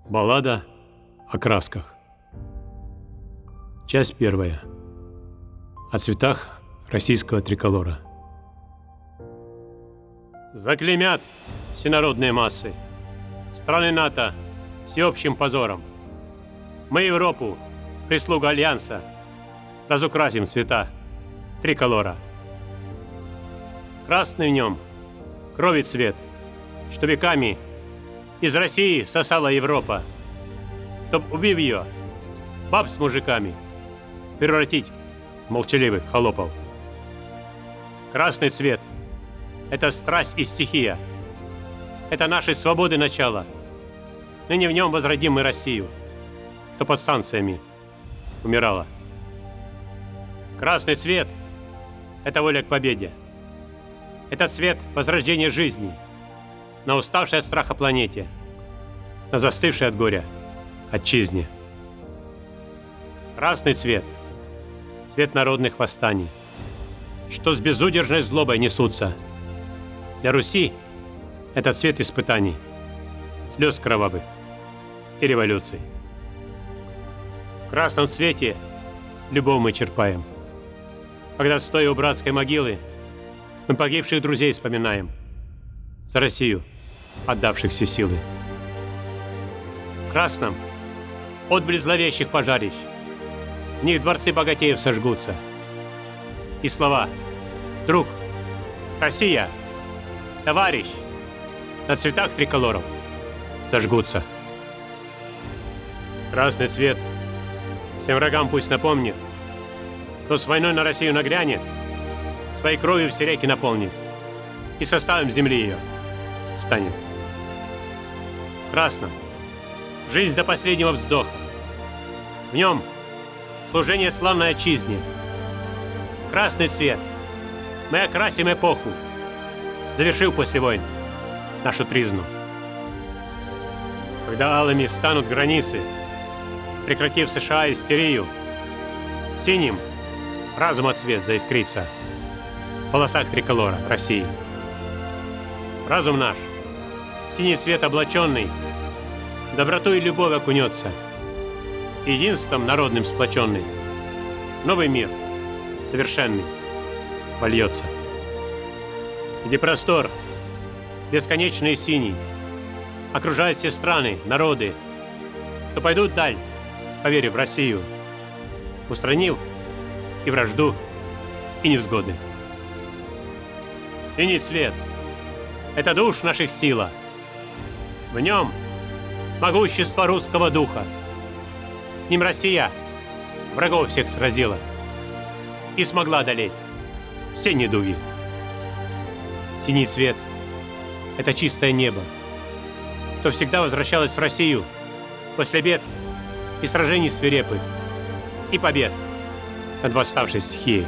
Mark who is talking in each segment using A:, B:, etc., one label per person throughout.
A: Баллада о красках. Часть первая. О цветах российского триколора. Заклеймят всенародные массы страны НАТО всеобщим позором. Мы Европу, прислугу Альянса, разукрасим цвета триколора. Красный в нем крови цвет, что веками из России сосала Европа, чтоб, убив ее, баб с мужиками превратить в молчаливых холопов. Красный цвет – это страсть и стихия, это нашей свободы начало. Ныне в нем возродим мы Россию, что под санкциями умирала. Красный цвет – это воля к победе, это цвет возрождения жизни на уставшей от страха планете, на застывшей от горя отчизне. Красный цвет – цвет народных восстаний, что с безудержной злобой несутся. Для Руси это цвет испытаний, слез кровавых и революций. В красном цвете любовь мы черпаем, когда, стоя у братской могилы, мы погибших друзей вспоминаем, за Россию отдавших все силы. В красном отблеск зловещих пожарищ, в них дворцы богатеев сожгутся. И слова «Друг», «Россия», «Товарищ» на цветах триколоров зажгутся. Красный цвет всем врагам пусть напомнит, кто с войной на Россию нагрянет, своей кровью все реки наполнит и составом земли ее станет. В красном жизнь до последнего вздоха, в нем служение славной отчизне. Красный цвет мы окрасим эпоху, завершив после войн нашу тризну. Когда алыми станут границы, прекратив США истерию, синим разума цвет заискрится в полосах триколора России. Разум наш, в синий цвет облаченный, в доброту и любовь окунется, единством народным сплоченный, новый мир совершенный вольется. Где простор, бесконечный и синий, окружает все страны, народы, то пойдут вдаль, поверив в Россию, устранив и вражду, и невзгоды. Синий цвет – это душ наших сила, в нем могущество русского духа. С ним Россия врагов всех сразила и смогла одолеть все недуги. Синий цвет – это чистое небо, что всегда возвращалось в Россию после бед и сражений свирепых, и побед над восставшей стихией.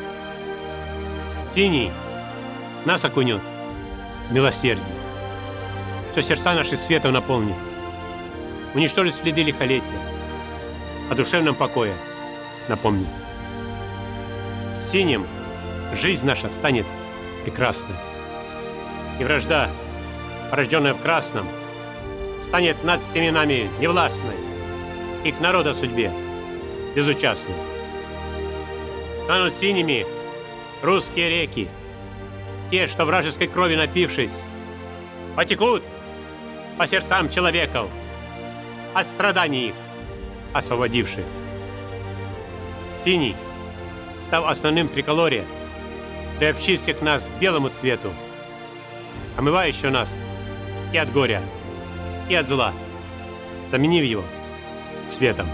A: Синий нас окунет в милосердие, что сердца наши светом наполнит, уничтожит следы лихолетия, о душевном покое напомнит. Синим жизнь наша станет прекрасной, и вражда, порожденная в красном, станет над всеми нами невластной и к народа судьбе безучастной. Станут синими русские реки, те, что вражеской крови напившись, потекут по сердцам человеков, от страданий их освободивших. Синий, став основным в триколоре, приобщит всех нас к белому цвету, омывающего нас и от горя, и от зла, заменив его светом.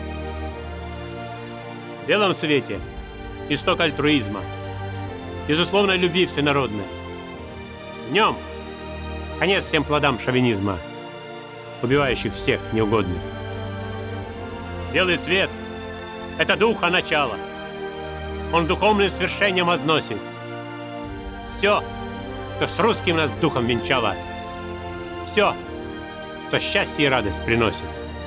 A: В белом цвете исток альтруизма, безусловной любви всенародной. В нем конец всем плодам шовинизма, убивающих всех неугодных. Белый цвет – это духа начала. Он духовным свершением возносит все, что с русским нас духом венчало, все, что счастье и радость приносит.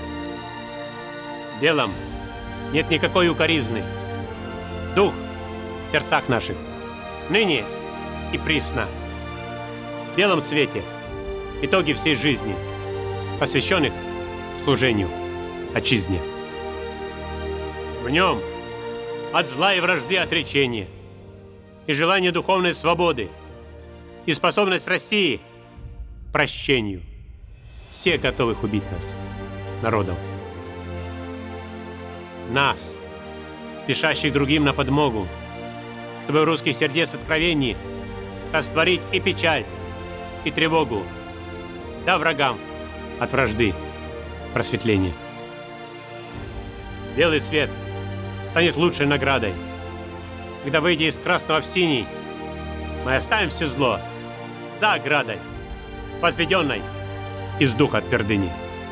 A: В белом нет никакой укоризны. Дух в сердцах наших ныне и присно. В белом цвете итоги всей жизни, посвященных служению отчизне. В нем от зла и вражды отречение, и желание духовной свободы, и способность России к прощению всех готовых убить нас, народов. Нас, спешащих другим на подмогу, чтобы в русских сердец откровений растворить и печаль, и тревогу, да врагам от вражды просветление. Белый цвет станет лучшей наградой, когда, выйдя из красного в синий, мы оставим все зло за оградой, возведенной из духа твердыни.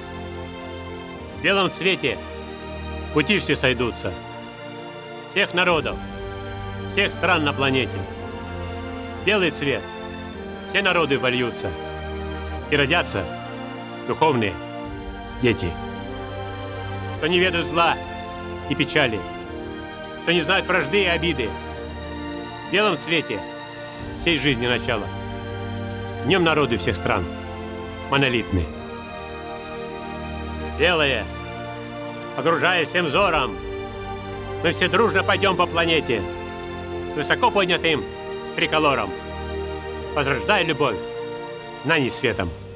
A: В белом цвете пути все сойдутся, всех народов, всех стран на планете. Белый цвет, все народы вольются, и родятся духовные дети, кто не ведают зла и печали, кто не знает вражды и обиды. В белом цвете всей жизни начало. В нем народы всех стран монолитны. Белое, окружая всем взором, мы все дружно пойдем по планете с высоко поднятым триколором, возрождая любовь знаний светом.